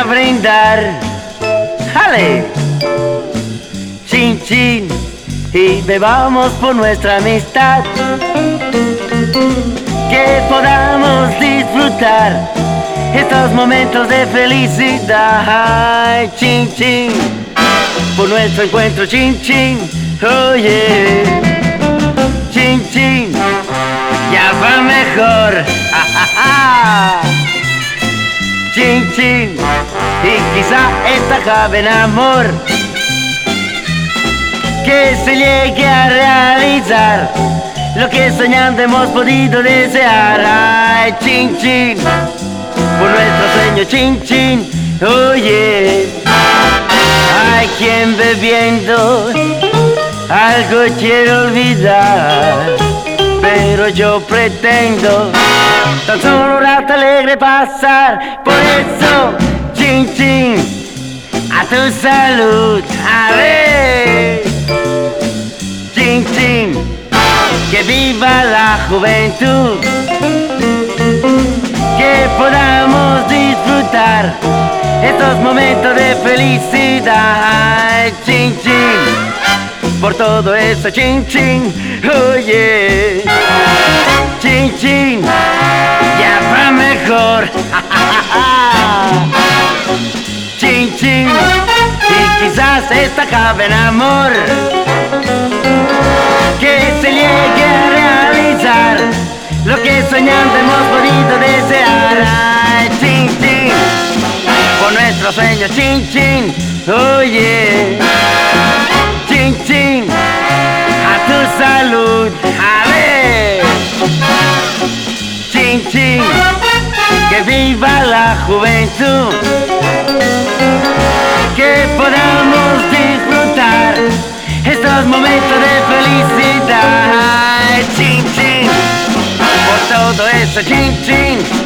brindar. ¡Jale! Chin, chin, y bebamos por nuestra amistad. Que podamos disfrutar estos momentos de felicidad. Ay, chin, chin, por nuestro encuentro, chin, chin, oye. Chin, chin, ya va mejor. Chin, chin, y quizá esta joven amor que se llegue a realizar lo que soñando hemos podido desear. Ay, chin, chin, por nuestro sueño, chin, chin, oye. Hay quien bebiendo algo quiere olvidar, pero yo pretendo tan solo un rato alegre pasar. Por eso, chin, chin, a tu salud. A ver, chin, chin, que viva la juventud, que podamos disfrutar estos momentos de felicidad. Chin, chin, por todo eso, chin, chin, oye. Chin, chin, ya va mejor. Chin, chin, y quizás esta joven amor que se llegue a realizar lo que soñando hemos podido desear. Ay, chin, chin, por nuestro sueño, chin, chin, oye. Chin, chin, a tu salud. A ver, chin, chin, que viva la juventud, que podamos disfrutar estos momentos de felicidad. Chin, chin, por todo eso, chin, chin,